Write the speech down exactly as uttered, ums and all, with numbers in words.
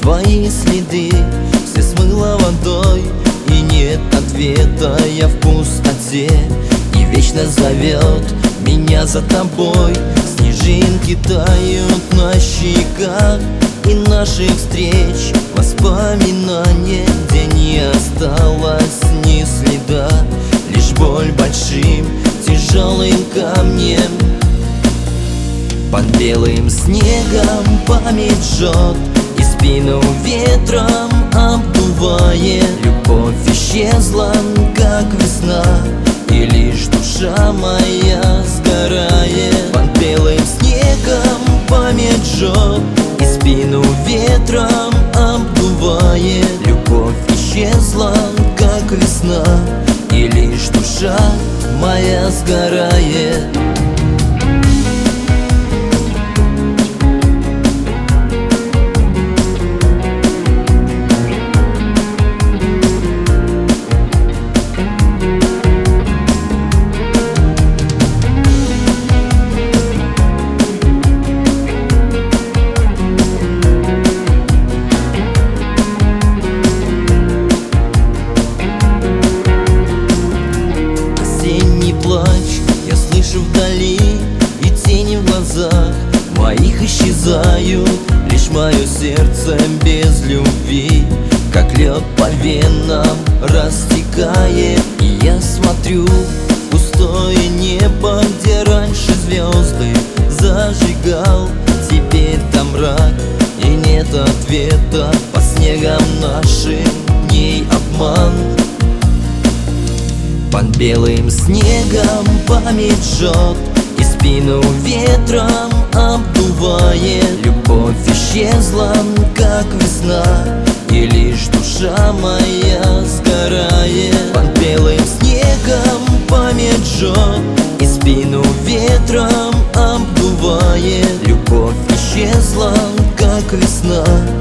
твои следы все смыло водой, и нет ответа, я в пустоте. И вечно зовет меня за тобой. Снежинки тают на щеках, и наших встреч воспоминания, где не осталось ни следа, лишь боль большим тяжелым камнем. Под белым снегом память жжет, и спину ветром обдувает. Любовь исчезла, как весна, и лишь душа моя сгорает. Под белым снегом память жжет, и спину ветром обдувает. Любовь исчезла, как весна, и лишь душа моя сгорает. Я слышу вдали, и тени в глазах моих исчезают. Лишь мое сердце без любви, как лед по венам растекает. И я смотрю в пустое небо, где раньше звезды зажигал. Теперь там мрак, и нет ответа. По снегам нашим дней обман. Под белым снегом память жжет, и спину ветром обдувает. Любовь исчезла, как весна, и лишь душа моя сгорает. Под белым снегом память жжет, и спину ветром обдувает. Любовь исчезла, как весна,